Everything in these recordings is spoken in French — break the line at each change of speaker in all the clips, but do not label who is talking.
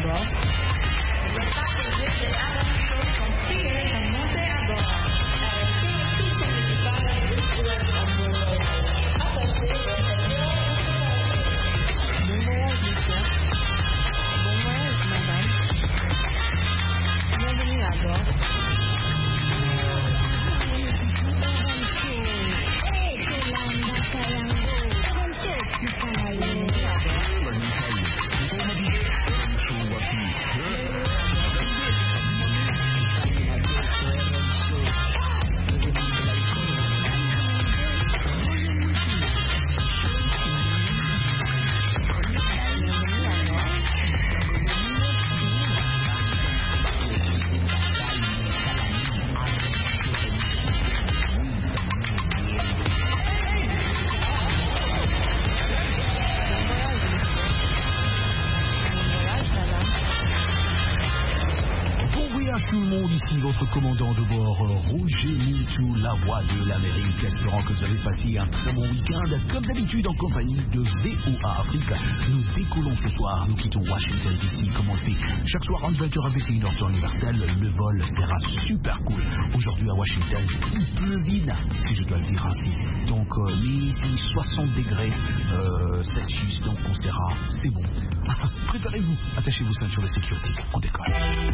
Votre commandant de bord, Roger Moutou, la voix de l'Amérique, espérant que vous avez passé un très bon week-end, comme d'habitude en compagnie de VOA Afrique. Nous décollons ce soir, nous quittons Washington DC, comme on le fait chaque soir en 20h à 21h temps universel. Le vol sera super cool. Aujourd'hui à Washington, il pleuvine, si je dois le dire ainsi. Donc, ici, 60 degrés Celsius, donc on sera, c'est bon. Préparez-vous, attachez vos ceintures de sécurité, on décolle.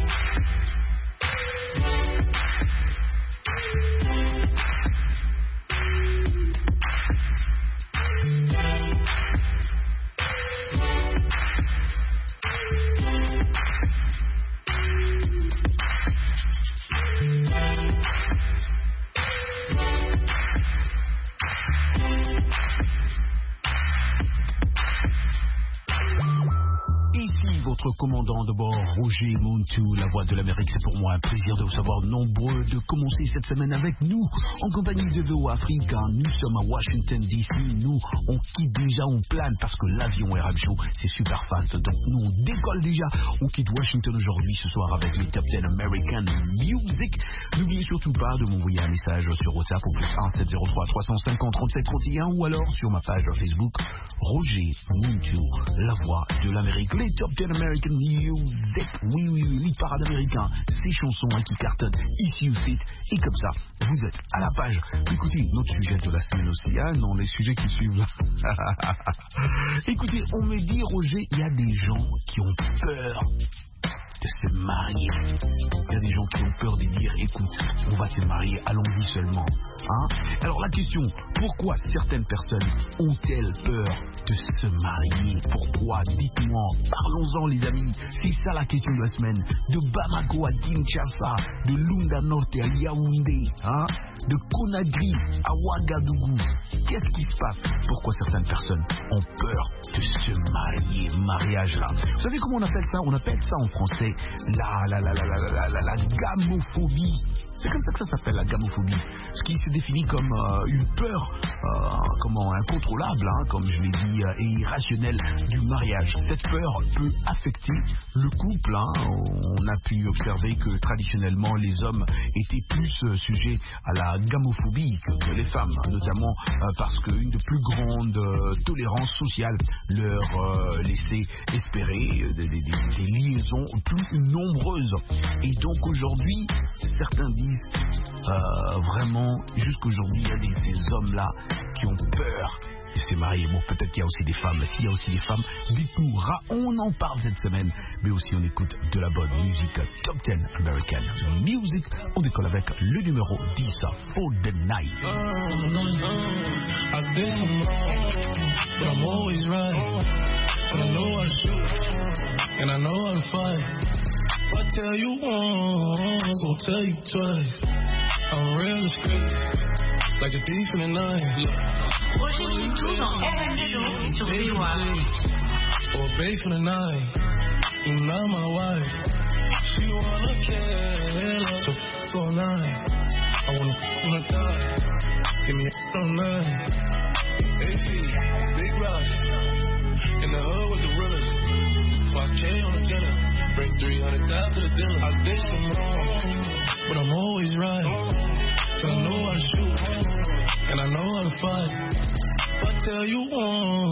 Commandant de bord, Roger Moutou, la voix de l'Amérique, c'est pour moi un plaisir de vous savoir nombreux de commencer cette semaine avec nous, en compagnie de VOA Afrique. Nous sommes à Washington DC, nous on quitte déjà, on plane parce que l'avion est radio, c'est super fast, donc nous on décolle déjà, on quitte Washington aujourd'hui ce soir avec les Top 10 American Music. N'oubliez surtout pas de m'envoyer un message sur WhatsApp au plus 1703 350 37 31 ou alors sur ma page Facebook Roger Moutou, la voix de l'Amérique, les Top 10 American Music, oui, les parades américains, ces chansons qui cartonnent ici ou site, et comme ça, vous êtes à la page. Écoutez, notre sujet de la semaine aussi, non, les sujets qui suivent là. Écoutez, on me dit, Roger, il y a des gens qui ont peur de se marier. Il y a des gens qui ont peur de dire, écoute, on va se marier, allons-y seulement. Alors la question, pourquoi certaines personnes ont-elles peur de se marier? Pourquoi? Dites-moi, parlons-en les amis. C'est ça la question de la semaine. De Bamako à Kinshasa, de Lunda Norte à Yaoundé, de Conakry à Ouagadougou. Qu'est-ce qui se passe? Pourquoi certaines personnes ont peur de se marier? Mariage là. Vous savez comment on appelle ça? On appelle ça en français la gamophobie. C'est comme ça que ça s'appelle, la gamophobie. Ce qui se définit comme une peur incontrôlable, comme je l'ai dit, et irrationnelle du mariage. Cette peur peut affecter le couple. On a pu observer que traditionnellement les hommes étaient plus sujets à la gamophobie que les femmes, notamment parce qu'une de plus grandes tolérances sociales leur laissait espérer des liaisons plus nombreuses. Et donc aujourd'hui, certains disent vraiment, jusqu'aujourd'hui, il y a ces hommes-là qui ont peur de se marier. Bon, peut-être qu'il y a aussi des femmes. S'il y a aussi des femmes, dites-nous, on en parle cette semaine. Mais aussi, on écoute de la bonne musique. Top 10 American Music. On décolle avec le numéro 10, For the Night.
I've been wrong, but I'm always right. But I know I should, and I know I'll fight. If I tell you once, I'll tell you twice. I'm real straight, like a thief in the night.
Roger Moutou dans RMD sur VOA.
Or babe for the night, you're not my wife. She wanna kill us, so f*** all night. I wanna die, give me a all night. AP, big rush, in the hood with the realest. 5K on the dinner. Bring 300,000 to the dinner. I did some wrong, but I'm always right. So I know I shoot, and I know how to fight. If I tell you once,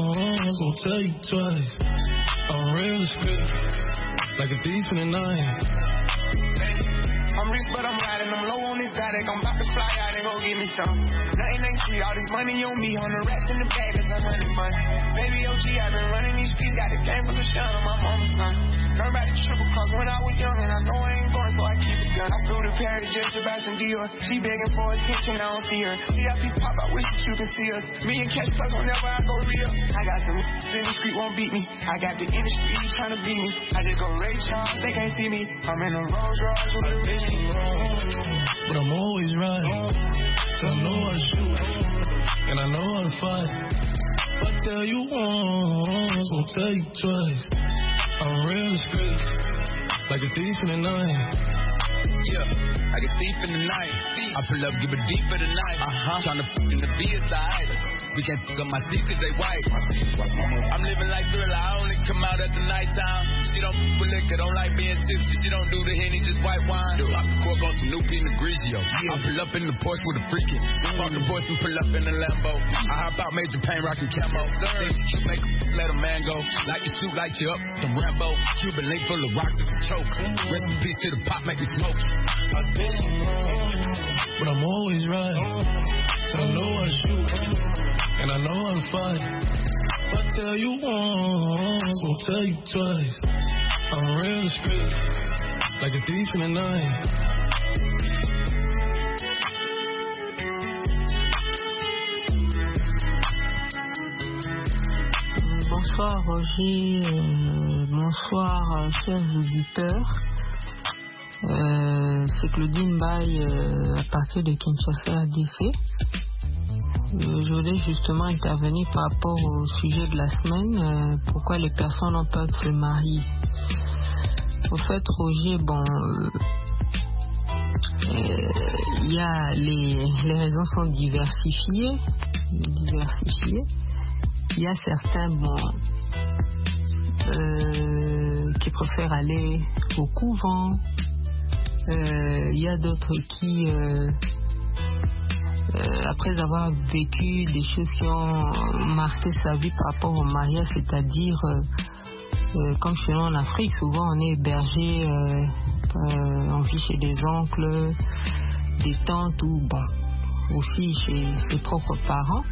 once, won't tell you twice. I'm real straight, like a thief in the night.
I'm rich, but I'm riding. I'm low on this attic. I'm about to fly out and go get me some. Nothing ain't free. All this money on me. On the rest in the bag. That's a money. Baby OG, I've been running these streets. Got the game for the shine on my mama's son. Learned about the triple cross when I was young. And I know I ain't going, so I keep it gun. I flew to Paris just to buy some Dior. She begging for attention. I don't see her. CIP pop, I wish that you could see us. Me and Cash Plus whenever I go real. I got some in the street, won't beat me. I got the industry trying to beat me. I just go Ray Charles, they can't see me. I'm in a Rolls Royce with a bitch.
But I'm always right. So I know how to shoot, and I know how to fight. If I tell you once, won't tell you twice. I'm real straight, like a thief in the night.
Yeah, like a thief in the night. I pull up, give it deep for the night. Tryna in the B-side. We can't fuck up my seats cause they white. I'm living like Thriller, I only come out at the nighttime. She don't fuck with liquor, don't like being tipsy. She don't do the Henny, just white wine. I can cork on some new Pinot Grigio. I pull up in the Porsche with a freakin'. Fuck the boys and pull up in the Lambo. I hop out Major Payne, rockin' camo. Things you make a let a man go. Like you suit, light you up, some Rambo. Cuban link full of rock to the choke. Rest in peace to the pop, make me smoke.
I've been wrong, but I'm always right. So I know how to shoot, and I know how to fight. If I tell you once, won't tell you twice. I'm real straight, like a thief in the night.
Bonsoir Roger, bonsoir chers auditeurs. C'est Claudine Baye à partir de Kinshasa DC. Je voulais justement intervenir par rapport au sujet de la semaine, pourquoi les personnes ont peur de se marier. Au fait, Roger, il y a les raisons sont diversifiées. Il y a certains qui préfèrent aller au couvent. Il y a d'autres qui, après avoir vécu des choses qui ont marqué sa vie par rapport au mariage, c'est-à-dire, comme chez nous en Afrique, souvent on est hébergé, on vit chez des oncles, des tantes ou aussi chez ses propres parents.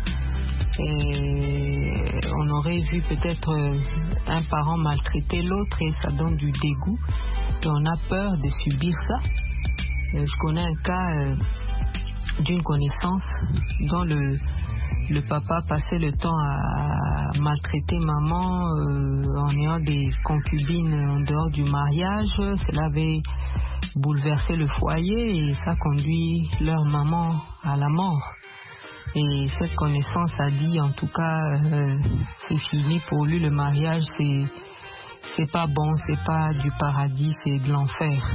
Et on aurait vu peut-être un parent maltraiter l'autre et ça donne du dégoût. Et on a peur de subir ça. Je connais un cas d'une connaissance dont le papa passait le temps à maltraiter maman en ayant des concubines en dehors du mariage. Cela avait bouleversé le foyer et ça conduit leur maman à la mort. Et cette connaissance a dit, en tout cas, c'est fini pour lui, le mariage, c'est pas bon, c'est pas du paradis, c'est de l'enfer.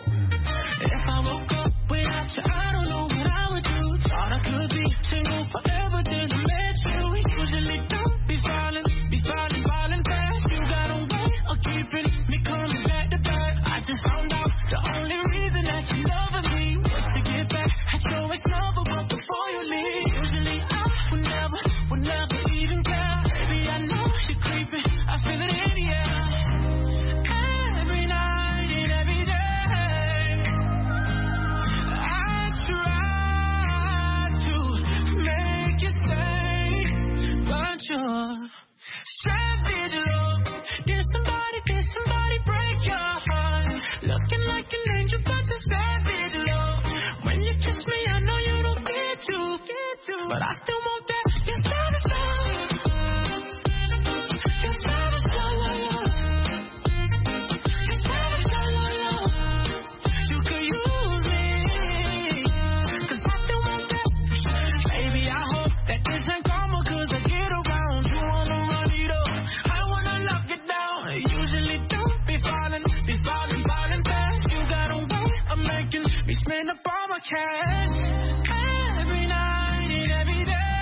But I still want that. Your savage love. Your savage love. Your savage love. You could use me, 'cause I still want that. Baby, I hope that this ain't karma, 'cause I get around. You wanna run it up, I wanna lock it down. I usually don't be falling fast. You got a way of making me spend up all my cash. Every night and every day.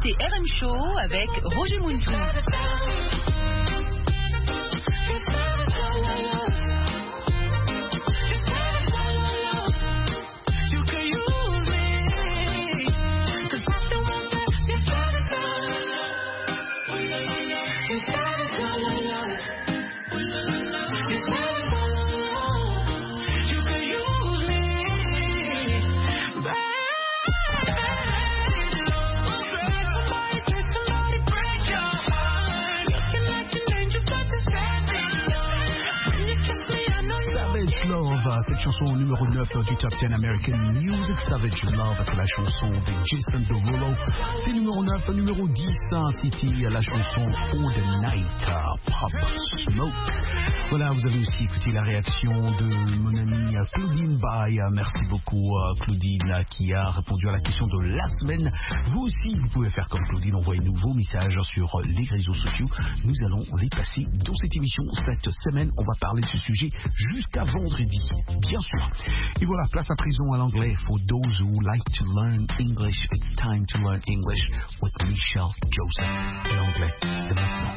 écoutez RM Show avec Roger Muntou.
Cette chanson numéro 9 du Top 10 American Music, Savage Love, c'est la chanson de Jason Derulo. C'est numéro 9, numéro 10, c'était la chanson All the Night, Pop Smoke. Voilà, vous avez aussi écouté la réaction de mon amie Claudine Bay. Merci beaucoup Claudine qui a répondu à la question de la semaine. Vous aussi, vous pouvez faire comme Claudine, envoyer vos messages sur les réseaux sociaux. Nous allons les passer dans cette émission. Cette semaine, on va parler de ce sujet jusqu'à vendredi, bien sûr. Et voilà, place à présent à l'anglais. For those who like to learn English, it's time to learn English with Michelle Joseph. Et l'anglais, c'est maintenant.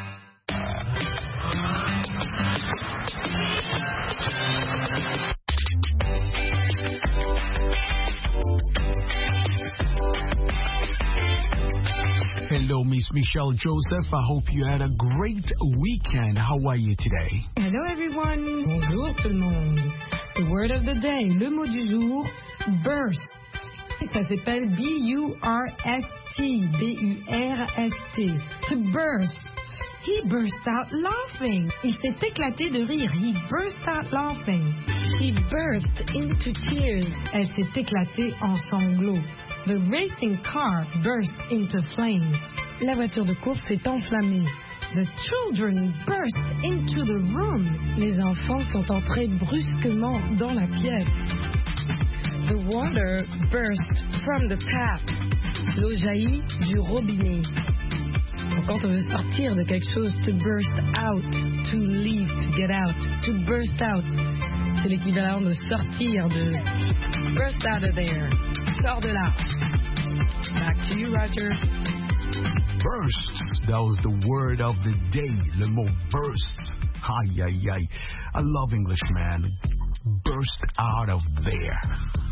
Hello, Miss Michelle Joseph. I hope you had a great weekend. How are you today?
Hello, everyone. Bonjour tout le monde. The word of the day, le mot du jour, burst. Ça s'appelle B-U-R-S-T, B-U-R-S-T. To burst. He burst out laughing. Il s'est éclaté de rire. He burst out laughing. She burst into tears. Elle s'est éclatée en sanglots. The racing car burst into flames. La voiture de course s'est enflammée. The children burst into the room. Les enfants sont entrés brusquement dans la pièce. The water burst from the tap. L'eau jaillit du robinet. Donc, quand on veut sortir de quelque chose, to burst out, to leave, to get out, to burst out, c'est l'équivalent de sortir, de burst out of there. Sors de là. Back to you, Roger.
Burst. That was the word of the day. Le mot burst. Aïe, aïe, aïe. I love English, man. Burst out of there.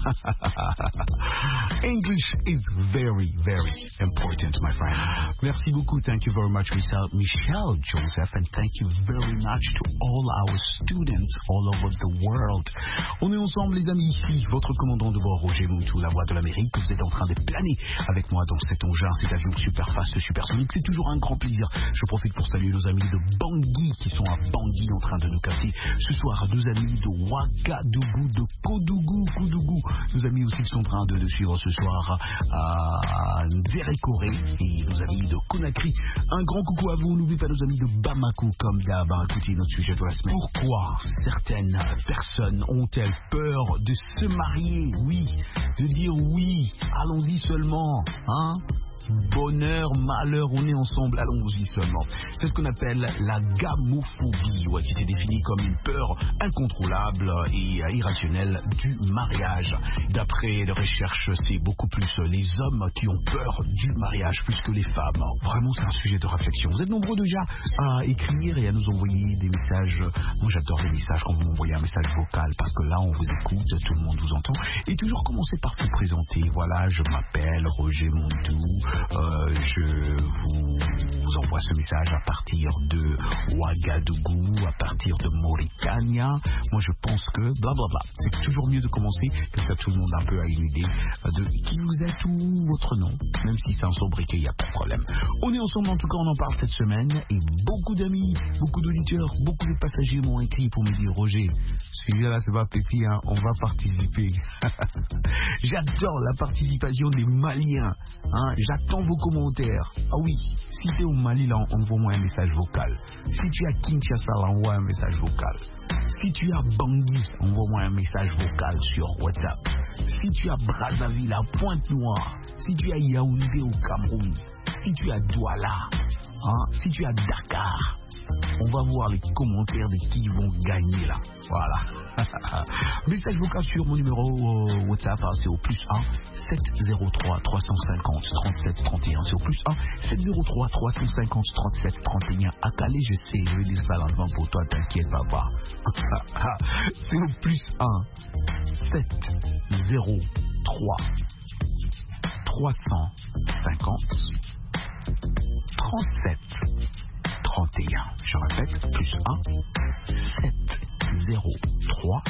English is very, very important, my friend. Merci beaucoup. Thank you very much, Michelle Joseph, and thank you very much to all our students all over the world. On est ensemble, les amis, ici, votre commandant de bord, Roger Muntou, la voix de l'Amérique. Vous êtes en train de planer avec moi dans cet engin, cet avion super fast, supersonique. C'est toujours un grand plaisir. Je profite pour saluer nos amis de Bangui qui sont à Bangui en train de nous capter ce soir. Nos amis de Ouagadougou, de Koudougou. Nos amis aussi qui sont en train de nous suivre ce soir à Nzérékoré et nos amis de Conakry. Un grand coucou à vous. N'oubliez pas nos amis de Bamako comme d'hab. Écoutez notre sujet de la semaine. Pourquoi certaines personnes ont-elles peur de se marier? Oui, de dire oui, allons-y seulement, hein? Bonheur, malheur, on est ensemble, allons-y seulement. C'est ce qu'on appelle la gamophobie, qui s'est définie comme une peur incontrôlable et irrationnelle du mariage. D'après les recherches, c'est beaucoup plus les hommes qui ont peur du mariage plus que les femmes. Vraiment, c'est un sujet de réflexion. Vous êtes nombreux déjà à écrire et à nous envoyer des messages. Moi, j'adore les messages quand vous m'envoyez un message vocal parce que là, on vous écoute, tout le monde vous entend. Et toujours commencer par vous présenter. Voilà, je m'appelle Roger Muntou. Je vous envoie ce message à partir de Ouagadougou, à partir de Mauritania. Moi, je pense que blablabla. C'est toujours mieux de commencer, que ça tout le monde un peu a une idée de qui vous êtes ou votre nom. Même si c'est un sobriquet, il n'y a pas de problème. On est ensemble, en tout cas, on en parle cette semaine. Et beaucoup d'amis, beaucoup d'auditeurs, beaucoup de passagers m'ont écrit pour me dire Roger, celui-là, c'est pas petit, hein, on va participer. J'adore la participation des Maliens. Hein, j'attends vos commentaires. Ah oui, si tu es au Mali, là, envoie-moi un message vocal. Si tu es à Kinshasa, là, envoie un message vocal. Si tu es à Bangui, envoie-moi un message vocal sur WhatsApp. Si tu es à Brazzaville, à Pointe-Noire, si tu es à Yaoundé au Cameroun, si tu es à Douala, hein, si tu es à Dakar, On va voir les commentaires de qui vont gagner là. Voilà. Message vocal sur mon numéro WhatsApp, c'est au plus 1 703 350 37 31. C'est au plus 1 703 350 37 31. À Calais, je sais, je vais dire ça lentement pour toi, t'inquiète papa. C'est au plus 1 703 350 37 31. Je répète, plus 1 703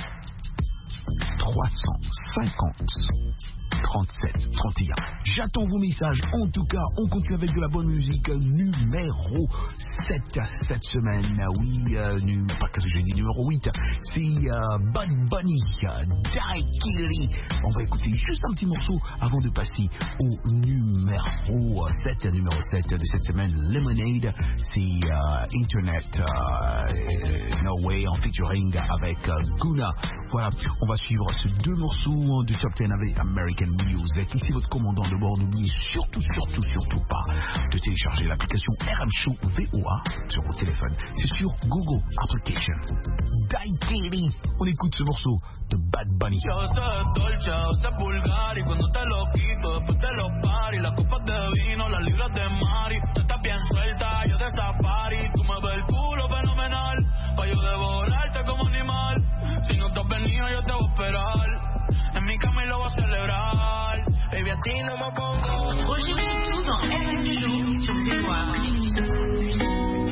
350 37 31. J'attends vos messages. En tout cas, on continue avec de la bonne musique. Numéro 7 cette semaine. Oui, pas que j'ai dit numéro 8. C'est Bad Bunny, Daiquiri. On va écouter juste un petit morceau avant de passer au numéro 7. Numéro 7 de cette semaine, Lemonade. C'est Internet No Way en featuring avec Guna. Voilà, on va suivre ces deux morceaux du Top 10 avec American Music. Ici votre commandant de bord, n'oubliez surtout pas de télécharger l'application RM Show VOA sur votre téléphone. C'est sur Google Application. Daiquiri, on écoute ce morceau de Bad Bunny.
Yo sé dolce, sé vulgar y cuando te lo quito después te lo pari, las copas de vino, las libras de mari, tú estás bien suelta, yo de safari, tú me ves el culo fenomenal, pa' yo devorarte como animal, si no te has venido yo te voy a esperar, en mi cama y lo voy a celebrar, baby a ti no me pongo.
Roger Pitou dans RN sur VOA.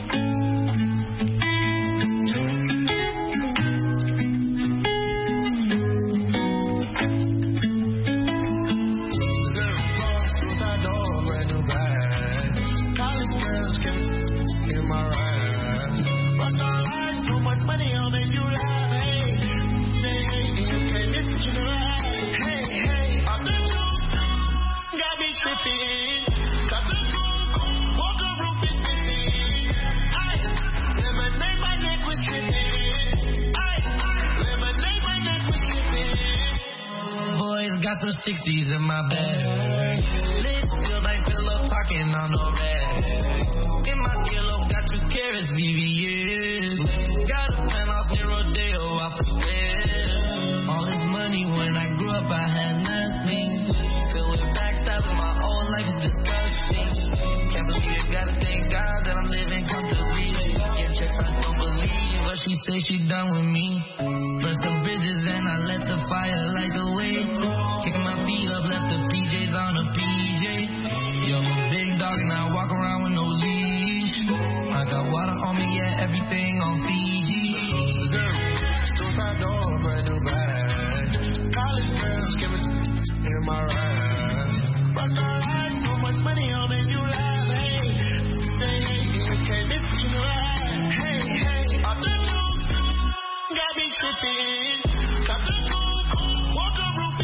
Got some 60s in my bag. Lit feel like pillow talking on the rag. In my earlobe got 2 carats, VVS. Got a penthouse near Rodeo, off the bed. All this money when I grew up, I had nothing. Filled with backstabs and my whole life is disgusting. Can't believe it, gotta thank God that I'm living comfortably. Get checks, I don't believe, but she say she done with me. Burst the bridges and I let the fire light the way. Kicking my feet up, left the PJs on a PJ. Yo, I'm a big dog and I walk around with no leash. I got water on me, yeah, everything on Fiji.
Suicide door, brand new bag. College girls, give it in my ride. Rock star life, so much money, I'll make you laugh. Hey, you can't miss it, you know right. Hey, off the roof, got me tripping. Got the coupe, walk the roof.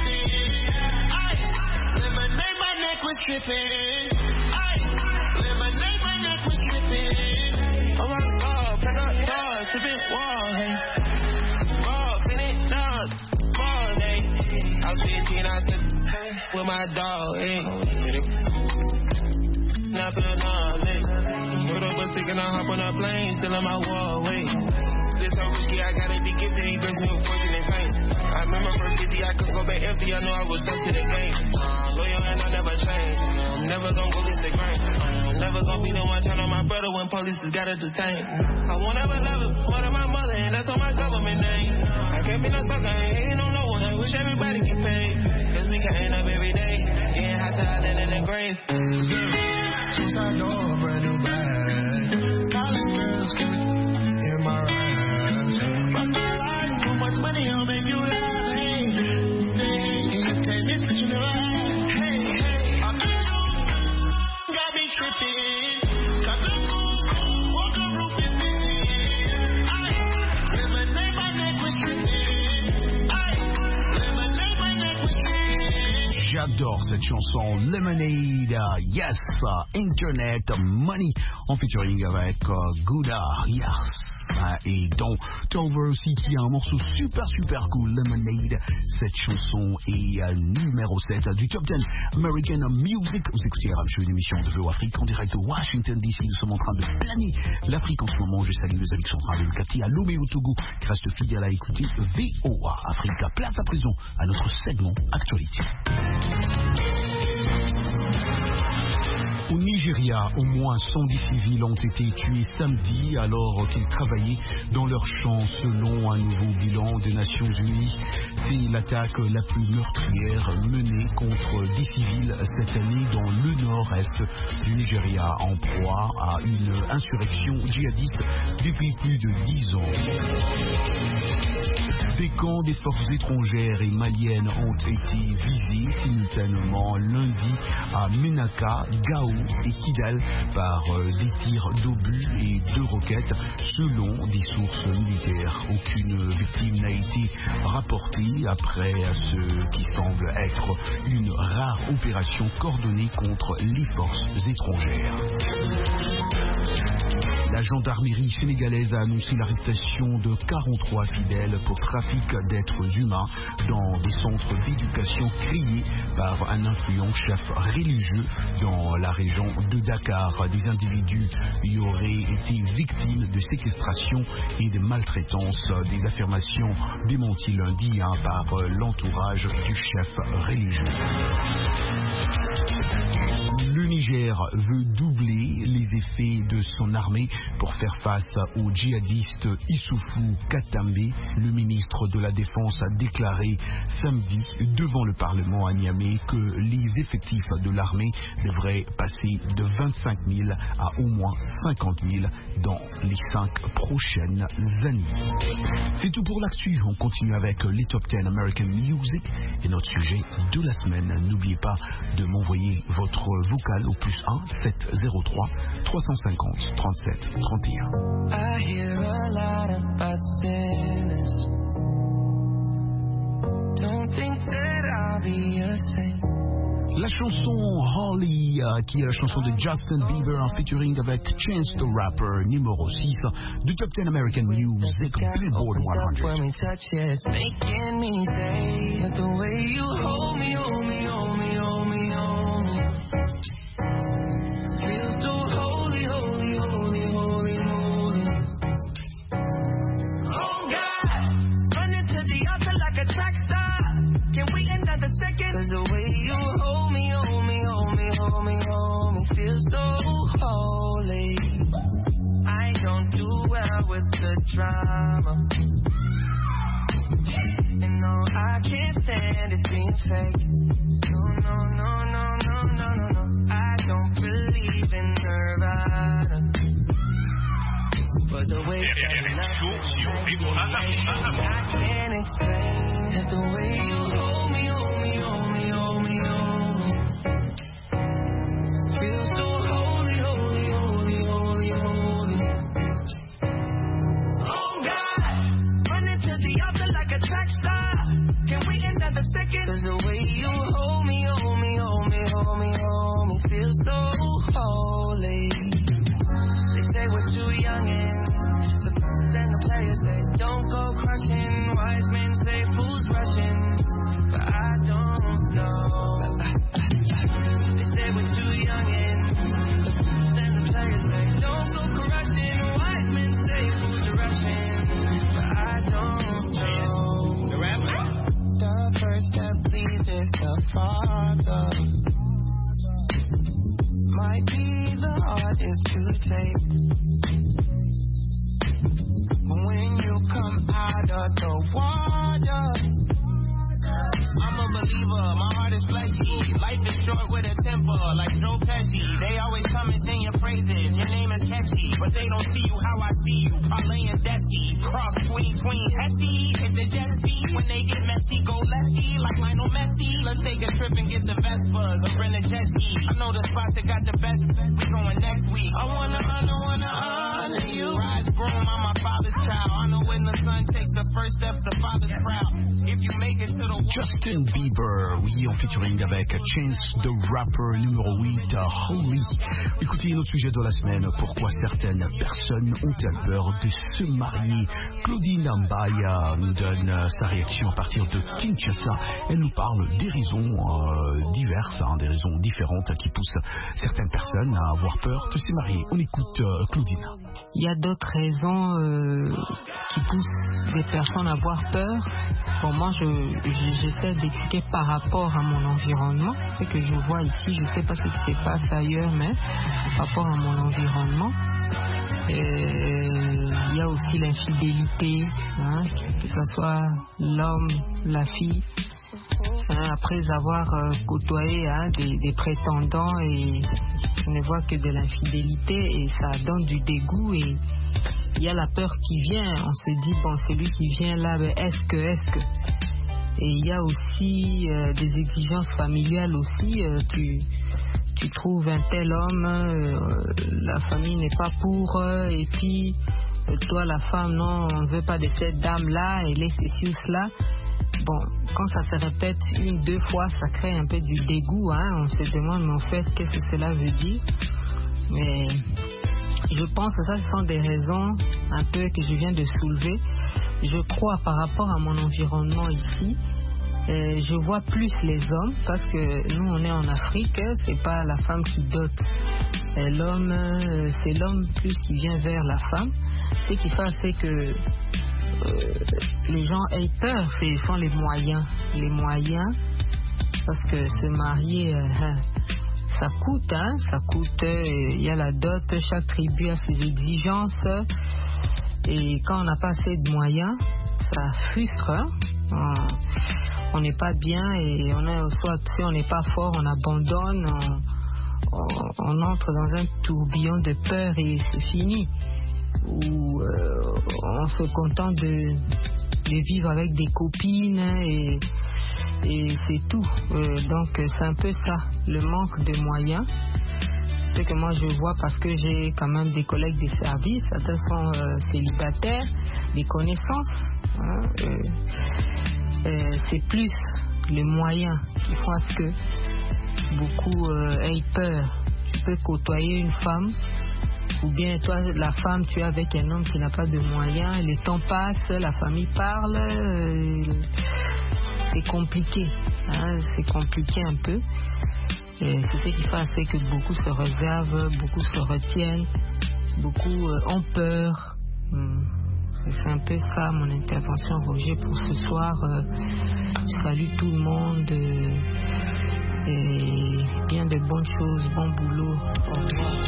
Tripping, lemonade, my neck was tripping. I'm on the pack up doors, tipping wall, hey. Ball, finish dogs, balls, hey. I was 15, I said, hey, with my dog, hey. Now I feel nauseous. Put up a stick and I hop on a plane, still on my wall, wait. This so risky, I gotta be gifted, he brings me a fortune and fame. I remember from 50, I could go back empty, I know I was stuck to the game. Loyal and I never change, I'm never gonna go against the grain. I'm never gonna be the one turn on my brother when police just gotta detain. I won't ever love him more than my mother, and that's on my government name. I can't be no sucker, I ain't on no one, I wish everybody get paid. Cause we can end up every day, getting hot till I land in the grave. Suicide door, brand new bag. College girls, give it in my ride. Rockstar life, too much money, I'll make you laugh. Hey, you can't miss it, you know right. Hey, I'm the truth, got me tripping. Got the coupe, walk the roof is missing. Lemonade, my neck was tripping. Lemonade, my neck was tripping.
j'adore cette chanson Lemonade, yes, Internet Money en featuring avec Gouda, yes. Et dans Tover aussi qui a un morceau super cool, Lemonade. Cette chanson est numéro 7 du Top 10 American Music. Vous écoutez une émission de VO Afrique en direct de Washington DC. Nous sommes en train de planer l'Afrique en ce moment. Je salue nos amis qui sont en train de le capter à Lomé au Togo, qui restent fidèles à écouter VOA Afrique. Place à présent à notre segment Actualité. Au Nigeria, au moins 110 civils ont été tués samedi alors qu'ils travaillaient dans leur champ selon un nouveau bilan des Nations Unies. C'est l'attaque la plus meurtrière menée contre des civils cette année dans le nord-est du Nigeria en proie à une insurrection djihadiste depuis plus de 10 ans. Des camps des forces étrangères et maliennes ont été visés simultanément lundi à Menaka, Gao et Kidal par des tirs d'obus et de roquettes selon des sources militaires. Aucune victime n'a été rapportée après ce qui semble être une rare opération coordonnée contre les forces étrangères. La gendarmerie sénégalaise a annoncé l'arrestation de 43 fidèles pour trafic d'êtres humains dans des centres d'éducation créés par un influent chef religieux dans la région de Dakar. Des individus y auraient été victimes de séquestration et de maltraitance. Des affirmations démenties lundi par l'entourage du chef religieux. Le Niger veut doubler les effets de son armée pour faire face au djihadiste Issoufou Katambe. Le ministre de la Défense a déclaré samedi devant le Parlement à Niamey que les effectifs de l'armée devraient passer de 25 000 à au moins 50 000 dans les 5 prochaines années. C'est tout pour l'actu. On continue avec les Top 10 American Music et notre sujet de la semaine. N'oubliez pas de m'envoyer votre vocal au +1 703 350 37 31.
I hear a lot about sinners. Don't think that I'll be a saint.
La chanson Holly, qui est la chanson de Justin Bieber en featuring avec Chance the Rapper, numéro 6 du Top 10 American Music Billboard 100.
When we touch it, it's making me say that the way you hold me, hold me, hold me, hold me, hold me. Feels so holy, holy, holy, holy, holy. Oh God, running to the altar like a track star. Can we another second? 'Cause the way you hold me, hold me, hold me, hold me, hold me, feels so holy. I don't do well with the drama. And no, I can't stand it being fake. No, no, no, no, no, no, no, no. I don't believe in Nirvana. But the way that I can't explain that the way you hold me, hold me, hold me, hold me, hold me. Feel so holy, holy, holy, holy, holy. Oh God, running to the altar like a track star. Can we another second? 'Cause the way you hold me, hold me, hold me, hold me, hold me, feel so holy. They say we're too young and then the players say don't go crushing. Wise men say fools rushing, but I don't know. They say we're too young and then the players say don't go crushing. Wise men say fools rushing, but I don't know. The first that pleases the Father might be the hardest to take. When you come out of the water, I'm a believer, my heart is fleshy. Life is short with a temper, like Joe Pesci. They always come and sing your praises, your name is catchy, but they don't see you how I see you. Parlaying Desi, cross swing, Hesse. Hit the jet ski, when they get messy, go lefty, like Lionel Messi. Let's take a trip and get the Vespas, or rent a jet ski. I know the spot that got the best, we going next week. I wanna honor you. Rise broom, I'm my father's child. I know when the son takes the first step, the father's proud. If you make it to the
Justin Bieber, oui, en featuring avec Chance the Rapper numéro 8, Holy. Écoutez notre sujet de la semaine, pourquoi certaines personnes ont-elles peur de se marier? Claudine Mbaya nous donne sa réaction à partir de Kinshasa. Elle nous parle des raisons diverses, des raisons différentes qui poussent certaines personnes à avoir peur de se marier. On écoute Claudine.
Il y a d'autres raisons qui poussent des personnes à avoir peur. Bon, moi, j'essaie d'expliquer par rapport à mon environnement, ce que je vois ici. Je ne sais pas ce qui se passe ailleurs, mais par rapport à mon environnement, il y a aussi l'infidélité, que ce soit l'homme, la fille. Après avoir côtoyé des prétendants, et je ne vois que de l'infidélité, et ça donne du dégoût, et il y a la peur qui vient. On se dit, bon, celui qui vient là, est-ce que et il y a aussi des exigences familiales aussi. Tu trouves un tel homme, la famille n'est pas pour, et puis toi la femme, non, on ne veut pas de cette dame là, elle est ceci ou cela. Bon, quand ça se répète une, deux fois, ça crée un peu du dégoût, on se demande, mais en fait, qu'est-ce que cela veut dire? Mais je pense que ça, ce sont des raisons un peu que je viens de soulever. Je crois, par rapport à mon environnement ici, je vois plus les hommes, parce que nous, on est en Afrique, c'est pas la femme qui dote. L'homme, c'est l'homme plus qui vient vers la femme. Ce qui fait, c'est que les gens aient peur, ce sont les moyens. Les moyens, parce que se marier, ça coûte, ça coûte. Il y a la dot, chaque tribu a ses exigences. Et quand on n'a pas assez de moyens, ça frustre. On n'est pas bien, et soit si on n'est pas fort, on abandonne, on entre dans un tourbillon de peur, et c'est fini. Où on se contente de vivre avec des copines, et c'est tout. Donc c'est un peu ça, le manque de moyens. C'est ce que moi je vois, parce que j'ai quand même des collègues de service, certains sont célibataires, des connaissances. C'est plus les moyens qui font à ce que beaucoup aient peur. Tu peux côtoyer une femme, ou bien toi, la femme, tu es avec un homme qui n'a pas de moyens, le temps passe, la famille parle, c'est compliqué, c'est compliqué un peu. Et c'est ce qui fait que beaucoup se réservent, beaucoup se retiennent, beaucoup ont peur. C'est un peu ça mon intervention, Roger, pour ce soir. Je salue tout le monde, et bien de bonnes choses, bon boulot. Au revoir.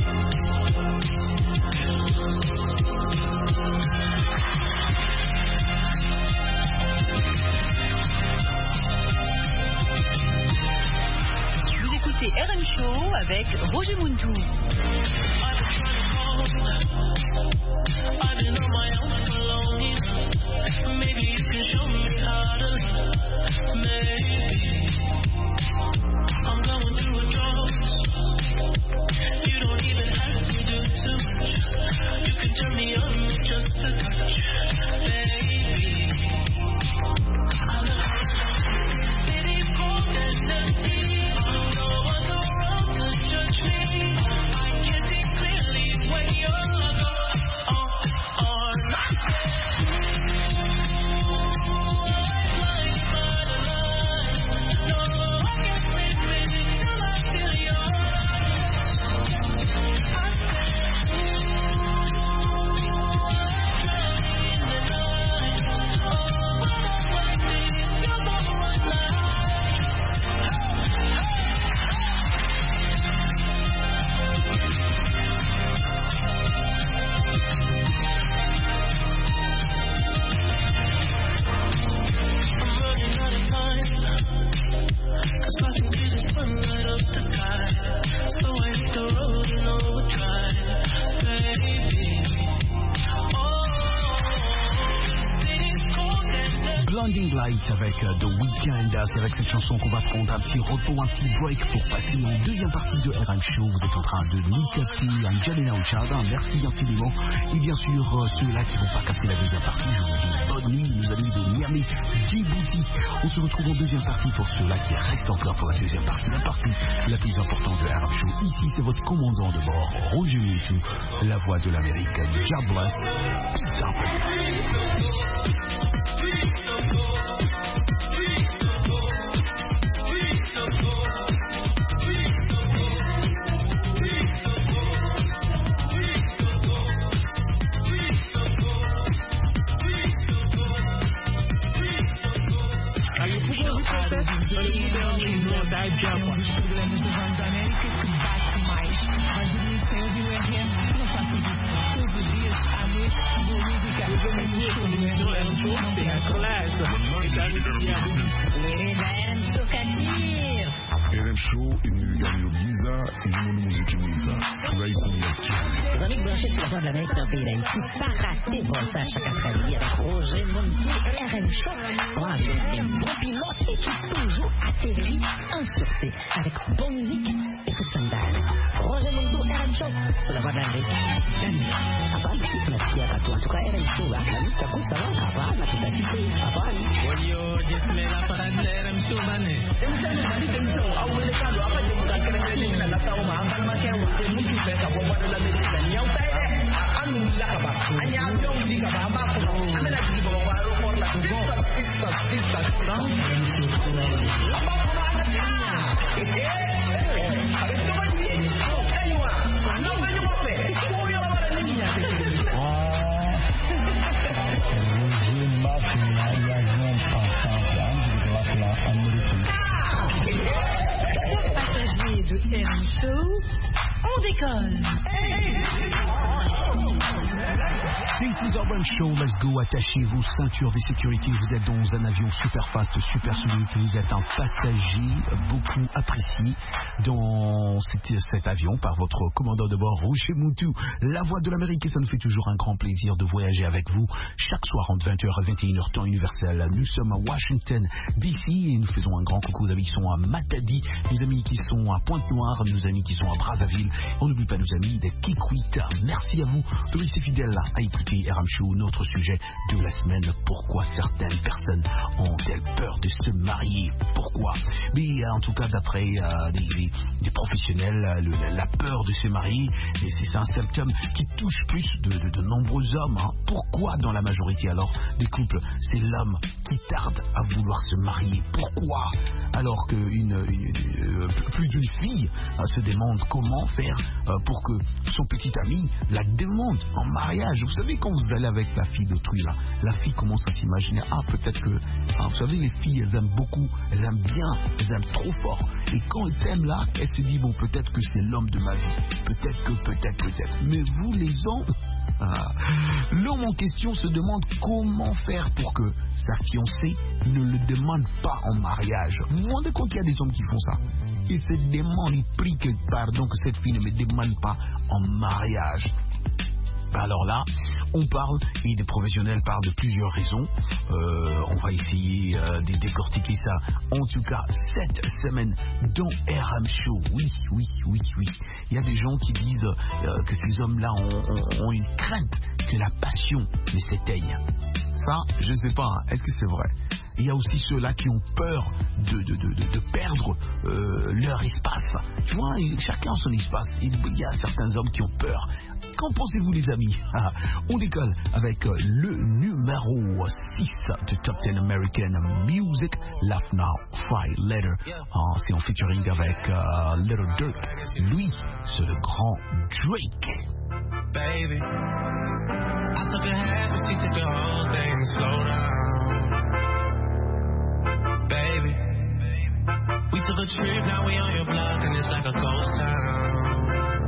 Vous écoutez RM Show avec Roger Muntu.
I've been on my own for long enough. Maybe you can show me how to love. Maybe I'm going through a drought. You don't even have to do too much. You can turn me on with just a touch. Baby, I know city's cold and empty. No one's around to judge me. I can see clearly when you're gone.
Light avec The Weeknd. C'est avec cette chanson qu'on va prendre un petit repos, un petit break pour passer en deuxième partie de RM Show. Vous êtes en train de nous capter Angelina Ochada. Merci infiniment. Et bien sûr, ceux-là qui ne vont pas capter la deuxième partie, je vous dis bonne nuit, nos amis de Niamey, Djibouti. On se retrouve en deuxième partie pour ceux-là qui restent encore pour la deuxième partie. La partie la plus importante de RM Show. Ici, c'est votre commandant de bord, Roger Moutou, la voix de l'Amérique. God bless. Peace out.
RM Show ini yaliyogiza inimuni muziki mwiza furahi kumiliki.
Les amis branchés sur la voix de l'Amérique dans le pays d'Haïti, pas rater Volta chaque après-midi avec Roger Moutou, RM Show. Radio des bons pilotes et qui toujours atterrit en sûreté avec bonne musique et tout sandal. Roger Moutou, RM Show, sur la voix de l'Amérique. Apparemment, c'est la fière à toi. En tout cas, RM Show, la liste à coup, ça va, apparemment, tout à fait. Apparemment.
Yo, just me la parade de RM Show, mané.
De RM Show, on décolle.
This is RM Show, let's go, attachez vos ceintures de sécurité, vous êtes dans un avion super fast, super solide, vous êtes un passager beaucoup apprécié dans cet avion par votre commandant de bord, Roger Moutou, la voix de l'Amérique, et ça nous fait toujours un grand plaisir de voyager avec vous chaque soir entre 20h à 21h temps universel. Nous sommes à Washington DC et nous faisons un grand coucou aux amis qui sont à Matadi, nos amis qui sont à Pointe-Noire, nos amis qui sont à Brazzaville, on n'oublie pas nos amis de Kikwit. Merci à vous de rester fidèles à écouter RM Show. Notre sujet de la semaine, pourquoi certaines personnes ont-elles peur de se marier? Pourquoi? Mais en tout cas, d'après des professionnels, la peur de se marier, c'est un symptôme qui touche plus de nombreux hommes. Hein. Pourquoi dans la majorité alors des couples, c'est l'homme qui tarde à vouloir se marier? Pourquoi? Alors que plus d'une fille se demande comment faire pour que son petit ami la demande en mariage. Vous savez, quand vous allez avec la fille d'autrui, là, la fille commence à s'imaginer, peut-être que, vous savez, les filles, elles aiment beaucoup, elles aiment bien, elles aiment trop fort. Et quand elles t'aiment là, elles se disent, bon, peut-être que c'est l'homme de ma vie. Peut-être. Mais vous, les hommes, l'homme en question se demande comment faire pour que sa fiancée ne le demande pas en mariage. Vous vous rendez compte qu'il y a des hommes qui font ça? Ils se demandent, ils prient que cette fille ne me demande pas en mariage. Alors là, on parle, et des professionnels parlent de plusieurs raisons. On va essayer de décortiquer ça. En tout cas, cette semaine dans RM Show, oui. Il y a des gens qui disent que ces hommes-là ont une crainte que la passion ne s'éteigne. Ça, je ne sais pas, est-ce que c'est vrai? Il y a aussi ceux-là qui ont peur de perdre leur espace. Tu vois, chacun a son espace. Il y a certains hommes qui ont peur. Qu'en pensez-vous, les amis? On décolle avec le numéro 6 de Top 10 American Music, Laugh Now, Cry Later. C'est en featuring avec Little Dirk. Lui, c'est le grand Drake.
Baby, I took a half and she took the whole thing. Slow down. Baby, we took a trip, now we on your block and it's like a ghost town.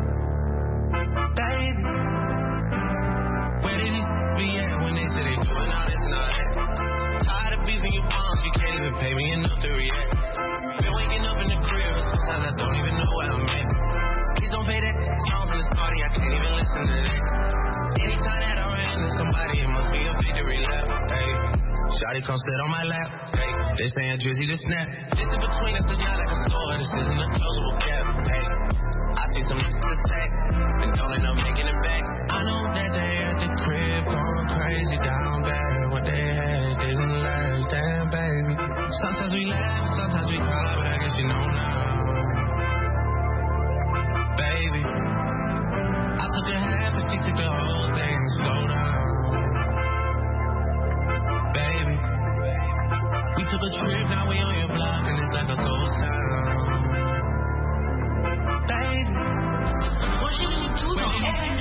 Baby, where did these be at when they say they doing all this and all that? Tired of beefing your palms, you can't even pay me enough to react. Been waking up in the crib, sometimes I don't even know where I'm at. Please don't pay that songs in this party, I can't even listen to that. Anytime that I run into somebody, it must be a victory lap. Hey, shawty come sit on my lap.
They saying Drizzy to snap. This in between us is not like a store. This isn't a closable gap. Hey, I see some attack and don't end up making it back. I know that they at the crib going crazy down bad. What they had didn't last, damn baby. Sometimes we laugh, sometimes we cry, but I guess you know now, baby. I took a half and she took the whole thing. Slow down, baby. We took a trip, now we on your block and it's like a ghost town, baby.
Moi j'écoute tout dans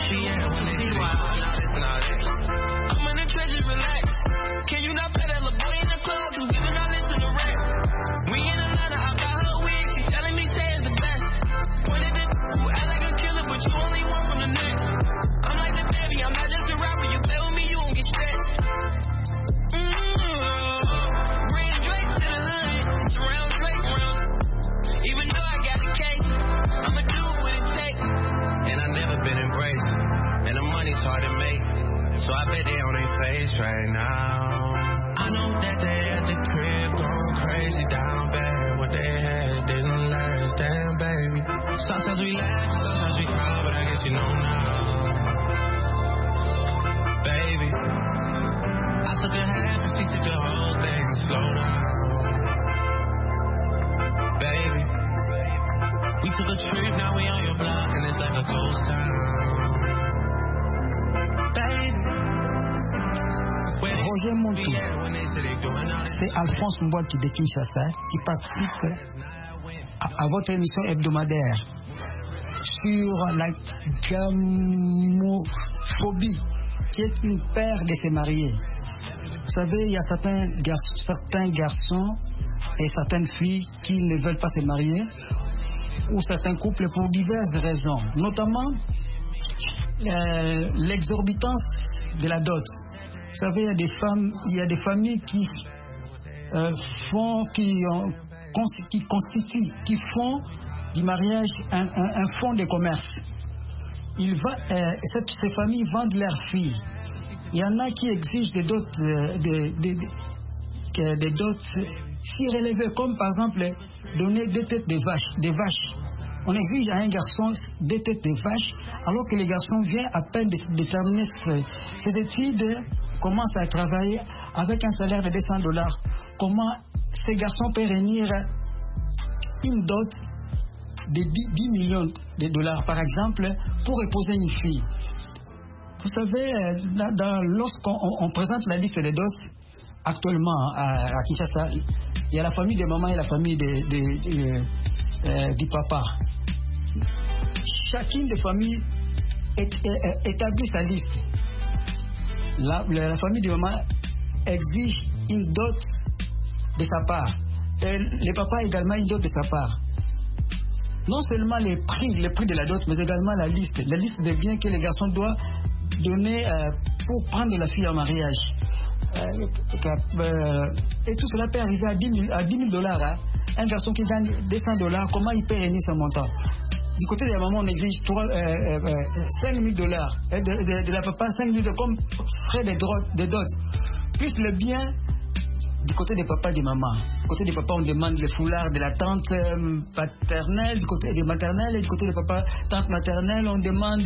I'm in the treasure, relax. Can you not play that little boy in the club who's giving all this in the racks? We in Atlanta, I got her wig, she telling me Tay is the best. Pointed at who act like a killer, but you only one from the neck. I'm like the baby, I'm not just a rapper, you play with me, you won't get stressed. Bring Drake to the hood, surround Drake round. Even though I got a case, I'ma do what it takes.
And I never been embraced, and the money's hard to make, so I bet they on their face right now. I know that they at the crib going crazy down bad. What they had didn't last, damn baby. Sometimes we laugh, sometimes we cry, but I guess you know now, baby. I took a half and she took the whole thing. Slow down, baby. We took a trip, now we on your block and it's like a ghost town, baby.
Roger Montou, c'est Alphonse Mbouaki de Kinshasa qui participe à votre émission hebdomadaire sur la gamophobie, qui est une paire de se marier. Vous savez, il y a certains garçons et certaines filles qui ne veulent pas se marier, ou certains couples pour diverses raisons, notamment l'exorbitance de la dot. Vous savez, il y a des familles qui font du mariage un fonds de commerce. Ces familles vendent leurs filles. Il y en a qui exigent des dots si relevées, comme par exemple donner des têtes de vaches. On exige à un garçon des têtes de vaches, alors que le garçon vient à peine de terminer ses études, commence à travailler avec un salaire de $200. Comment ces garçons peuvent réunir une dot de 10 millions de dollars, par exemple, pour épouser une fille? Vous savez, lorsqu'on présente la liste des dot, actuellement à Kinshasa, il y a la famille de maman et la famille du papa. Chacune des familles établit sa liste. La famille de maman exige une dot de sa part. Et le papa également une dot de sa part. Non seulement les prix de la dot, mais également la liste des biens que les garçons doivent donner pour prendre la fille en mariage. Et tout cela peut arriver à $10 000. Hein. Un garçon qui gagne $200, comment il peut réunir ce montant? Du côté de la maman, on exige $5 000. Et de la papa, 5 000 comme frais de dot. Plus le bien du côté des papas et des mamans. Du côté des papas, on demande le foulard de la tante paternelle, du côté des maternelles, et du côté des papas, tante maternelle, on demande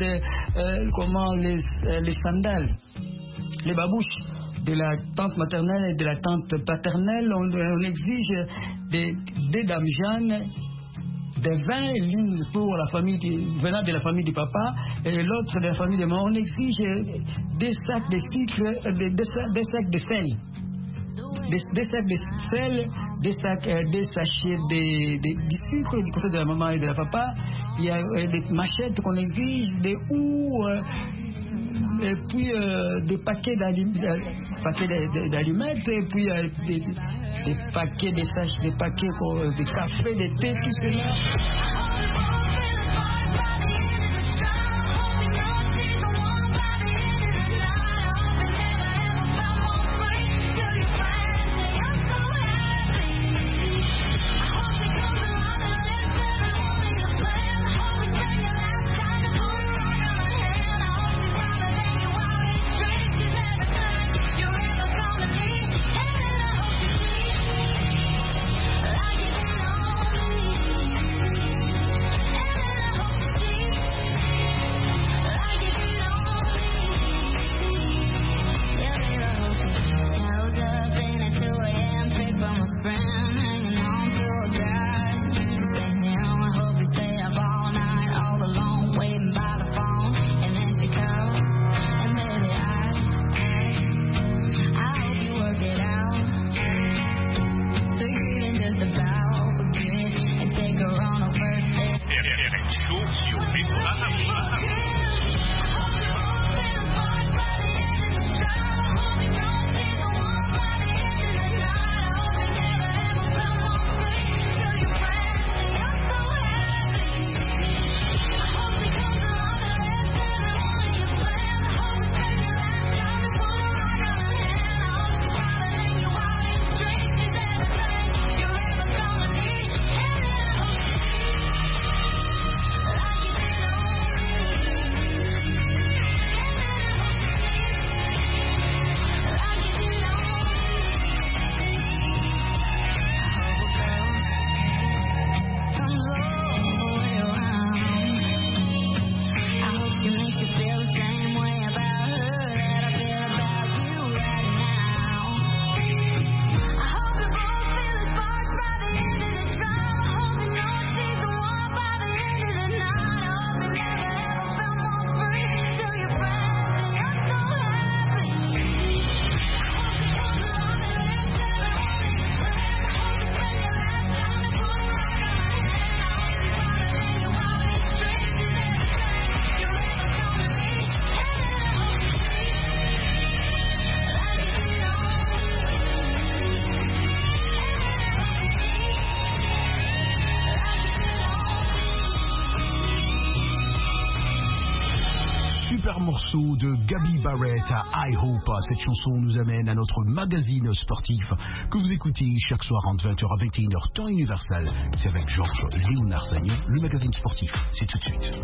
les sandales, les babouches de la tante maternelle et de la tante paternelle. On exige des dames jeunes, des 20 lignes pour la famille venant de la famille du papa, et l'autre de la famille de maman. On exige des sacs de sucre, des sacs de sel. Des sacs de sel, des sachets de sucre du côté de la maman et de la papa. Il y a des machettes qu'on exige, des houes, et puis des paquets d'allumettes, et puis des paquets de café, de thé, tout cela.
super morceau de Gaby Barrett à I Hope. Cette chanson nous amène à notre magazine sportif que vous écoutez chaque soir entre 20h à 21h, temps universel. C'est avec Georges Léonard Sagnon, le magazine sportif. C'est tout de suite.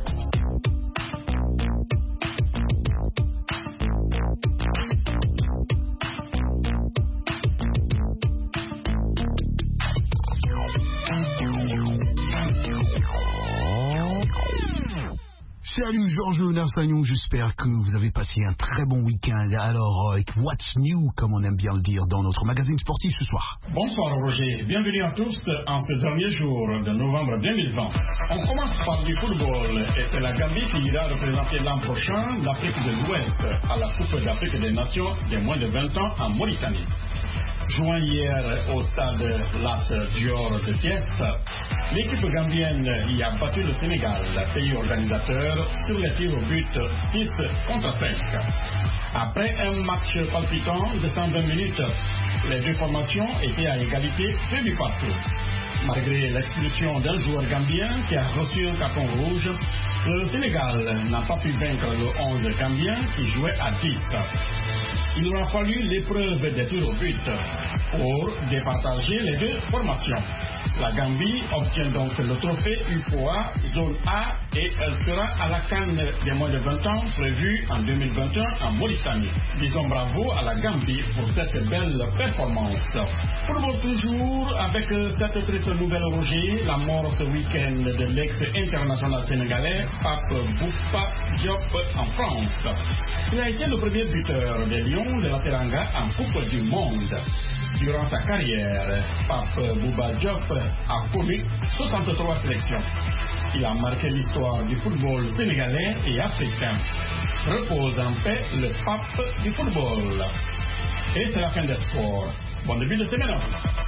Salut Georges Léonard Sagnon, j'espère que vous avez passé un très bon week-end. Alors, avec What's New, comme on aime bien le dire, dans notre magazine sportif ce soir.
Bonsoir Roger, bienvenue à tous en ce dernier jour de novembre 2020. On commence par du football et c'est la Gambie qui ira représenter l'an prochain l'Afrique de l'Ouest à la Coupe d'Afrique des Nations des moins de 20 ans en Mauritanie. Jouant hier au stade Lat Dior de Thiès, l'équipe gambienne y a battu le Sénégal, pays organisateur, sur les tirs au but 6 contre 5. Après un match palpitant de 120 minutes, les deux formations étaient à égalité, peu du partout. Malgré l'expulsion d'un joueur gambien qui a reçu un carton rouge, le Sénégal n'a pas pu vaincre le 11 gambien qui jouait à 10. Il aura fallu l'épreuve des tirs au but pour départager les deux formations. La Gambie obtient donc le trophée UFOA zone A et elle sera à la CAN des moins de 20 ans prévue en 2021 en Mauritanie. Disons bravo à la Gambie pour cette belle performance. Football toujours avec cette triste nouvelle Roger, la mort ce week-end de l'ex-international sénégalais Pape Bouba Diop en France. Il a été le premier buteur des Lions de la Teranga en Coupe du Monde. Durant sa carrière, Pape Bouba Diop a connu 63 sélections. Il a marqué l'histoire du football sénégalais et africain. Repose en paix le pape du football. Et c'est la fin des sports. Bon début de semaine.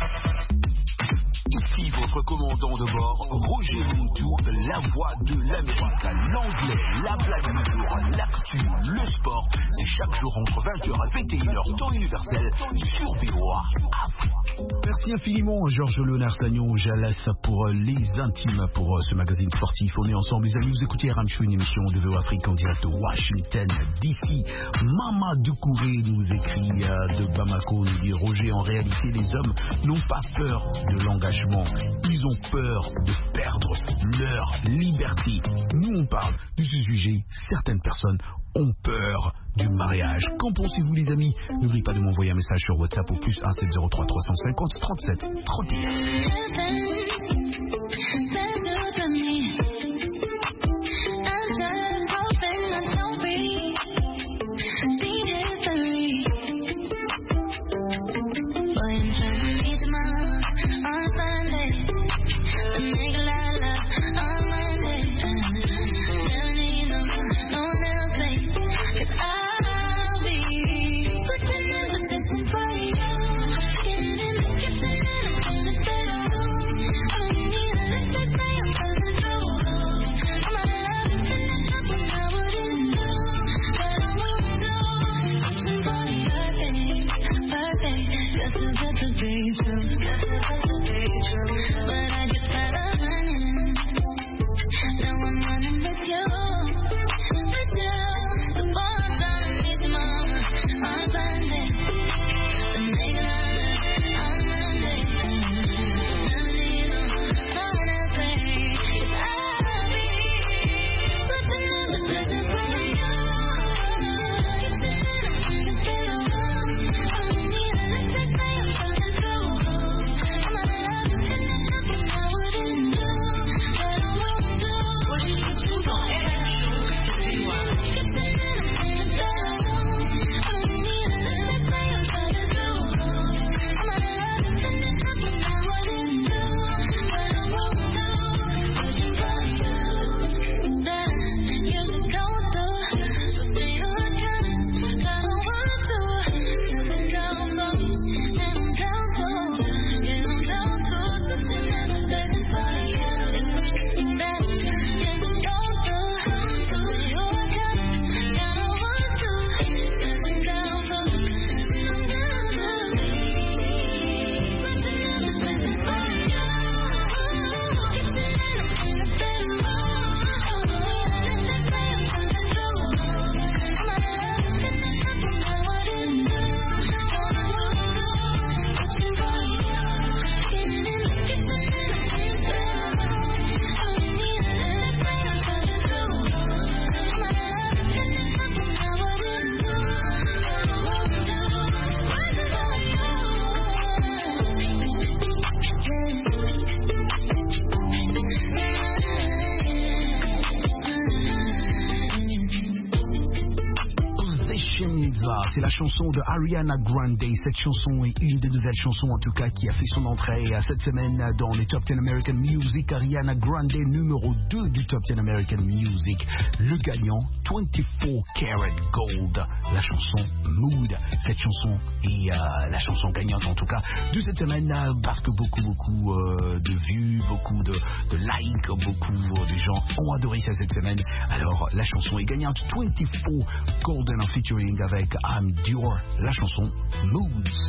Ici votre commandant de bord, Roger Montou, la voix de l'Amérique, l'anglais, la blague du jour, l'actu, le sport. C'est chaque jour entre 20h et 21h, temps universel, sur VOA Afrique. Merci infiniment, Georges Léonard Sagnon. Je laisse pour les intimes pour ce magazine sportif. On est ensemble, les amis. Vous écoutez RM Show, une émission de VOA Afrique en direct de Washington, DC. Mama Doucouré nous écrit de Bamako, nous dit Roger, en réalité, les hommes n'ont pas peur de l'engagement. Ils ont peur de perdre leur liberté. Nous, on parle de ce sujet. Certaines personnes ont peur du mariage. Qu'en pensez-vous, les amis? N'oubliez pas de m'envoyer un message sur WhatsApp au plus 1703 350 37 31.
For you, skin in the kitchen and I'm gonna stay home.
Mesa. C'est la chanson de Ariana Grande. Cette chanson est une des nouvelles chansons en tout cas qui a fait son entrée cette semaine dans les Top 10 American Music. Ariana Grande, numéro 2 du Top 10 American Music. Le gagnant, 24 Karat Gold. La chanson Mood. Cette chanson est la chanson gagnante en tout cas de cette semaine parce que beaucoup de vues, beaucoup de likes, beaucoup de gens ont adoré ça cette semaine. Alors la chanson est gagnante, 24 Golden en featuring avec I'm Dior, la chanson Moods.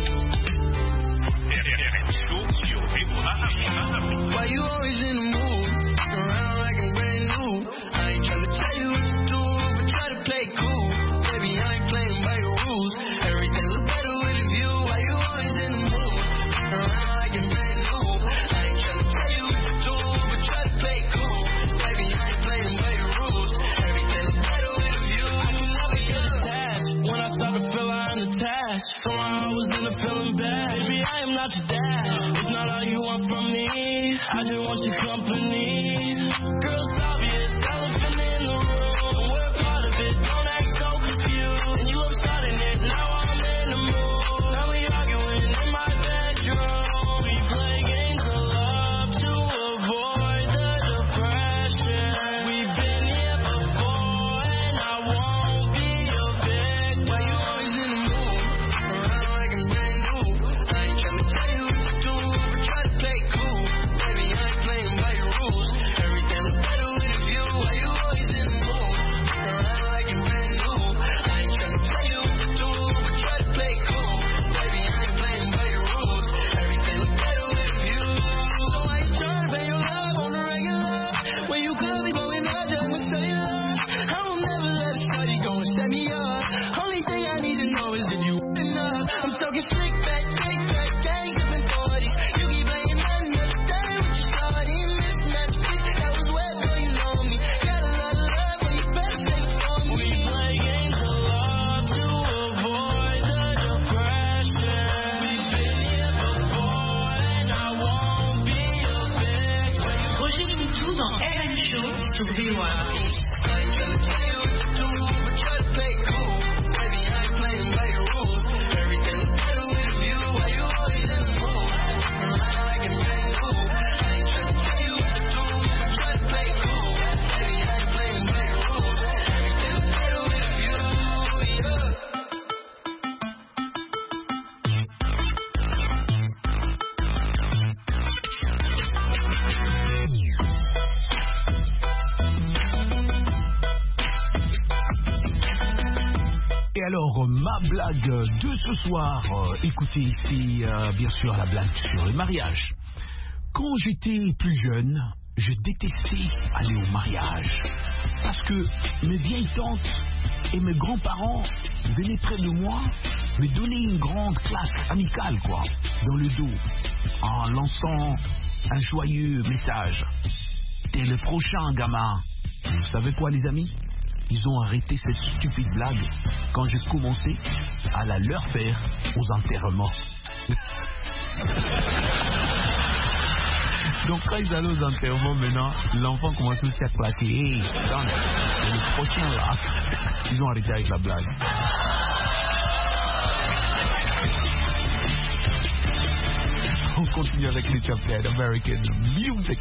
Why you always in the mood? Around like I'm brand new. I ain't tryna tell you what to do, but try to play cool. Baby, I ain't playing by your rules. Everything look better with a view. Why you always in the mood? Around like I'm brand new. I ain't tryna tell you what to do, but try to play cool. Baby, I ain't playing by your rules. Everything look better with a view. I can never get attached. When I start to feel I'm attached, somehow I was in a feeling bad. Baby, I am not your dad. It's not all you want from me. I just want your company. Girl, it's obvious, elephant in the room. We're part of it, don't act so confused. And you love starting it, now I'm in the mood. Now we arguing in my bedroom. We play games of love to avoid the depression. We've been here before and I won't be your victim. Why you always in the mood? Around like I'm brand new. I ain't tryna tell you what to do, but try to play cool. Baby, I ain't playing by your rules. Everything look better with a view. Why you always in the mood? Around like I'm brand new. I ain't tryna tell you what to do, but try to play cool. Baby, I ain't playing by your rules. Everything look better with a view. So I ain't tryna pay your love on the regular. When you could be blowing up, just with cellular. I will never let a shawty go and set me up. Only thing I need to know is if you enough. I'm talking slick back, take back, gang up in 40s. You keep playing another day with your shawty. Mismatch bitch, that was wet, boy, you know me. Got a lot of love, but you better take it for me. We play games of love to avoid the depression. We've been here before and I won't be your victim.
Roger Moutou dans RM Show sur VOA.
I ain't tryna tell you what to do, but try to play cool. Baby, I ain't playing by your rules. Everything look better with a view. Why you always in the mood? Around like I'm brand new. I ain't tryna tell you what to do, but try to play cool. Baby, I ain't playing by your rules. Everything look better with a view. Yeah.
Et alors, ma blague de ce soir, écoutez, c'est bien sûr la blague sur le mariage. Quand j'étais plus jeune, je détestais aller au mariage. Parce que mes vieilles tantes et mes grands-parents venaient près de moi me donner une grande claque amicale, quoi, dans le dos, en lançant un joyeux message. T'es le prochain, gamin. Vous savez quoi, les amis? Ils ont arrêté cette stupide blague quand j'ai commencé à la leur faire aux enterrements. Donc quand ils allaient aux enterrements maintenant, l'enfant commence aussi à claquer. Hey, attends, le prochain là, ils ont arrêté avec la blague. On continue avec les Top 10 American Music.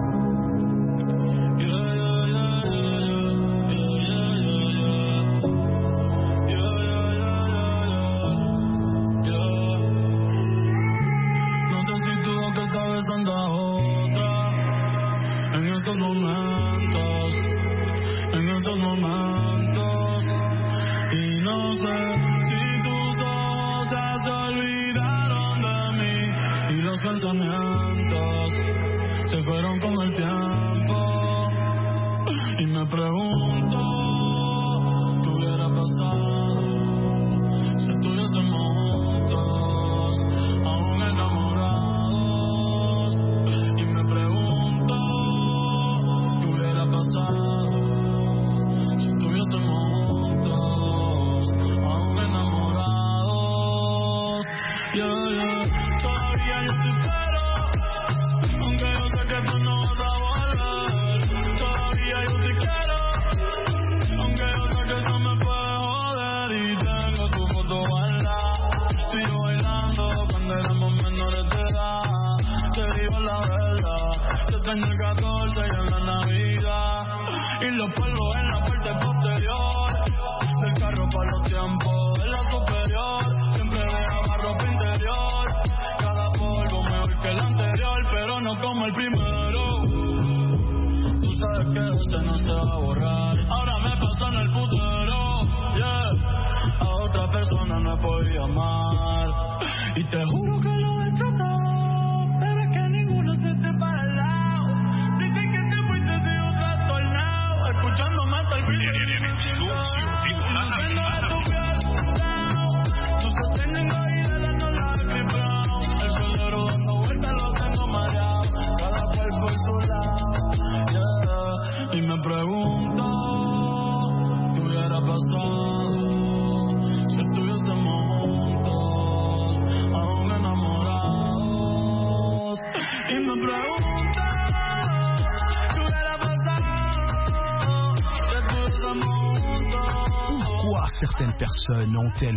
Se fueron con el tiempo y me pregunto ¿qué hubiera pasado si estuviésemos juntos aún enamorados? Y me pregunto ¿qué hubiera pasado si estuviésemos juntos aún enamorados? Yeah, yeah. Todavía yo te espero, aunque yo sé que tú no vas a volver. Todavía yo te quiero, aunque yo sé que no me puedes joder. Y te y los polvos en la parte posterior del carro para los tiempos en la superior. Siempre dejaba ropa interior, cada polvo mejor que el anterior, pero no como el primero. Tú sabes que ese no se va a borrar. Ahora me paso en el putero, yeah. A otra persona no he podido amar y te juro que lo he tratado, pero es que ninguno se te para al lado. Dicen que te fuiste de un trastornado, escuchándome hasta el brillo. Y me pregunto, ¿qué hubiera pasado si estuviésemos juntos, aún enamorados? Y me pregunto, ¿qué hubiera pasado si estuviésemos juntos?
Pourquoi certaines personnes ont-elles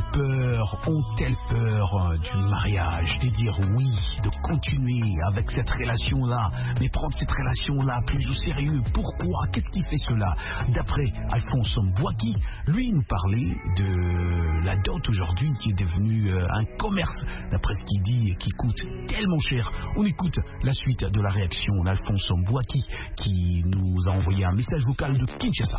peur du mariage, de dire oui, de continuer avec cette relation-là, mais prendre cette relation-là plus au sérieux? Pourquoi? Qu'est-ce qui fait cela? D'après Alphonse Mbouaki, lui nous parlait de la dot aujourd'hui qui est devenue un commerce, d'après ce qu'il dit, et qui coûte tellement cher. On écoute la suite de la réaction d'Alphonse Mbouaki qui nous a envoyé un message vocal de Kinshasa.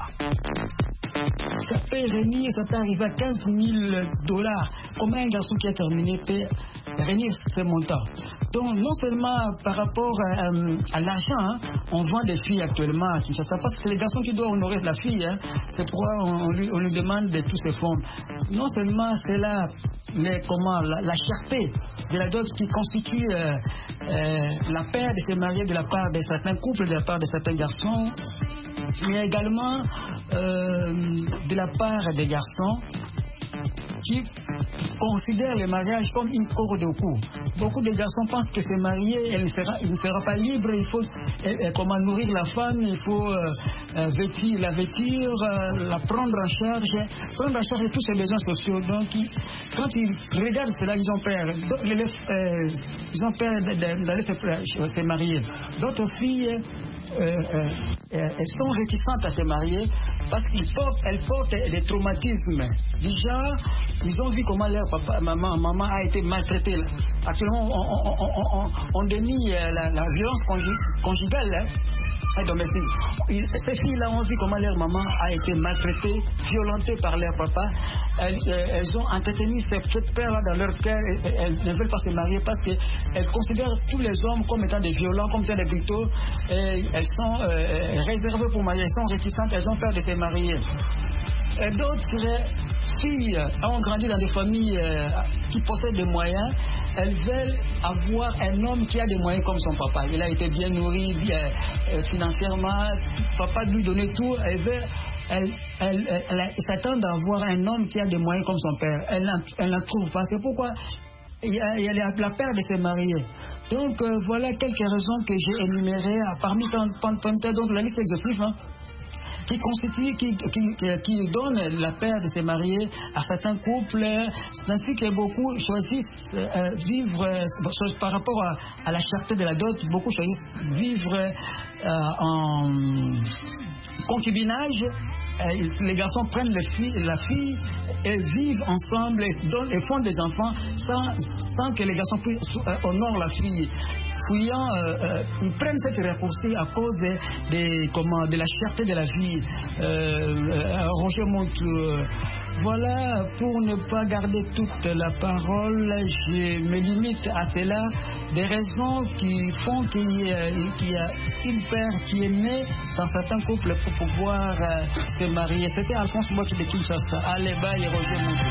Ça peut réunir, ça peut arriver à $15,000. Comment un garçon qui a terminé peut réunir ce montant? Donc, non seulement par rapport à l'argent, hein, on vend des filles actuellement à Kinshasa, parce que c'est les garçons qui doivent honorer la fille. Hein, c'est pourquoi on lui demande de tous ses fonds. Non seulement c'est là, mais comment la cherté de la dot qui constitue la peur de se marier de la part de certains couples, de la part de certains garçons, mais également de la part des garçons qui considèrent le mariage comme une corde au cou. Beaucoup de garçons pensent que se marier, il ne sera pas libre, il faut comment nourrir la femme, il faut la vêtir, la prendre en charge tous ses besoins sociaux. Donc, quand ils regardent cela, ils ont peur. Ils ont peur d'aller se marier. D'autres filles, elles sont réticentes à se marier parce qu'elles portent des traumatismes. Déjà, ils ont vu comment leur maman a été maltraitée. Actuellement, on dénie la violence conjugale et domestique. Ces filles-là ont vu comment leur maman a été maltraitée, violentée par leur papa. Elles ont entretenu cette peur-là dans leur cœur. Elles ne veulent pas se marier parce qu'elles considèrent tous les hommes comme étant des violents, comme étant des brutaux. Elles sont réservées pour marier, elles sont réticentes, elles ont peur de se marier. D'autres filles ont grandi dans des familles qui possèdent des moyens. Elles veulent avoir un homme qui a des moyens comme son papa. Il a été bien nourri financièrement. Papa lui donnait tout. Elles s'attendent à avoir un homme qui a des moyens comme son père. Elles n'en trouvent pas. C'est pourquoi il y a la peur de se marier. Donc voilà quelques raisons que j'ai énumérées parmi d'autres, la liste exhaustive, hein, qui donne la peur de se marier à certains couples. C'est ainsi que beaucoup choisissent vivre par rapport à la cherté de la dot. Beaucoup choisissent vivre en concubinage. Les garçons prennent la fille et vivent ensemble et font des enfants sans que les garçons puissent honorer la fille. Ils prennent cette raccourci à cause de la cherté de la vie. Roger Montreux. Voilà, pour ne pas garder toute la parole, je me limite à cela. Des raisons qui font qu'il y a une peur qui est née dans certains couples pour pouvoir se marier. C'était Alphonse Mbouaki de Kinshasa. Allez, bye, Roger Montreux.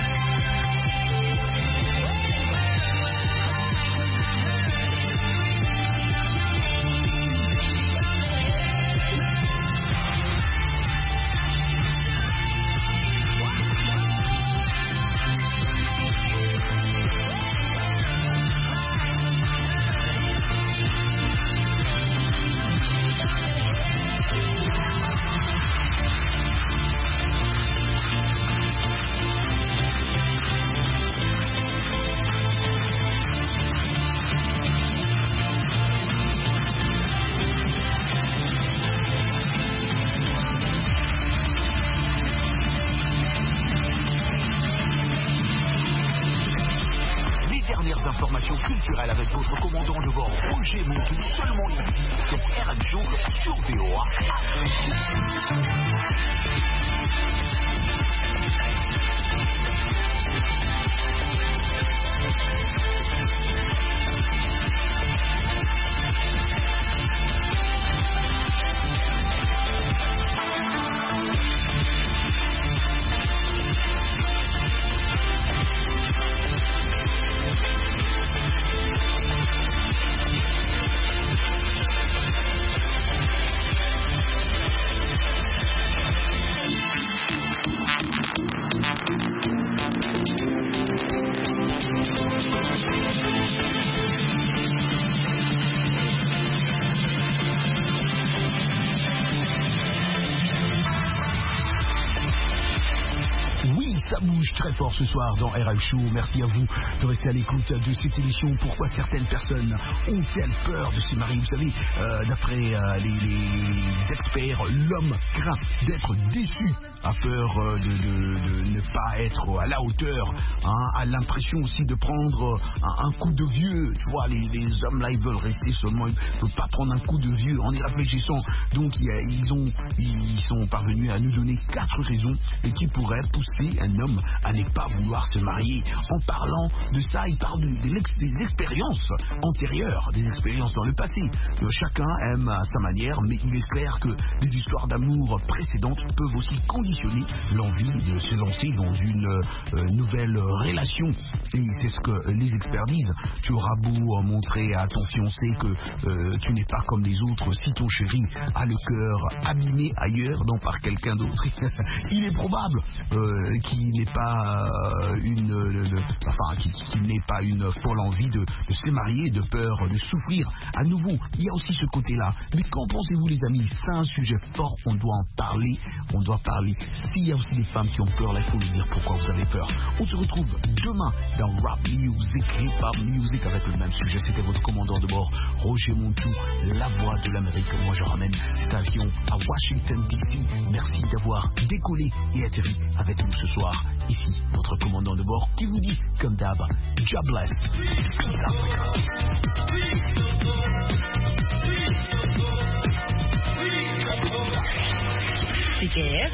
d'informations culturelles avec votre commandant de bord Roger Montou, seulement ici sur RM Show sur VOA. Ça bouge très fort ce soir dans RM Show. Merci à vous de rester à l'écoute de cette émission. Pourquoi certaines personnes ont-elles peur de se marier? Vous savez, d'après les experts, l'homme craint d'être déçu, a peur de ne pas être à la hauteur, a l'impression aussi de prendre un coup de vieux. Tu vois, les hommes là, ils veulent rester seulement, ils ne veulent pas prendre un coup de vieux. En y réfléchissant, donc ils sont parvenus à nous donner 4 raisons qui pourraient pousser un homme à ne pas vouloir se marier. En parlant de ça, il parle des expériences antérieures, des expériences dans le passé. Chacun aime à sa manière, mais il est clair que des histoires d'amour précédentes peuvent aussi conditionner l'envie de se lancer dans une nouvelle relation. Et c'est ce que les experts disent. Tu auras beau montrer à ton fiancé que tu n'es pas comme les autres, si ton chéri a le cœur abîmé ailleurs, non par quelqu'un d'autre, il est probable qu'il n'ait pas qu'il n'ait pas une folle envie de se marier, de peur de souffrir. À nouveau, il y a aussi ce côté-là. Mais qu'en pensez-vous, les amis? C'est un sujet fort, on doit en parler, on doit parler. S'il y a aussi des femmes qui ont peur, là, il faut lui dire pourquoi vous avez peur. On se retrouve demain dans Rap Music, Hip Hop Music avec le même sujet. C'était votre commandant de bord, Roger Montou, la voix de l'Amérique. Moi, je ramène cet avion à Washington DC. Merci d'avoir décollé et atterri avec nous ce soir. Ici, votre commandant de bord qui vous dit, comme d'hab, God bless. Peace Africa.
CKR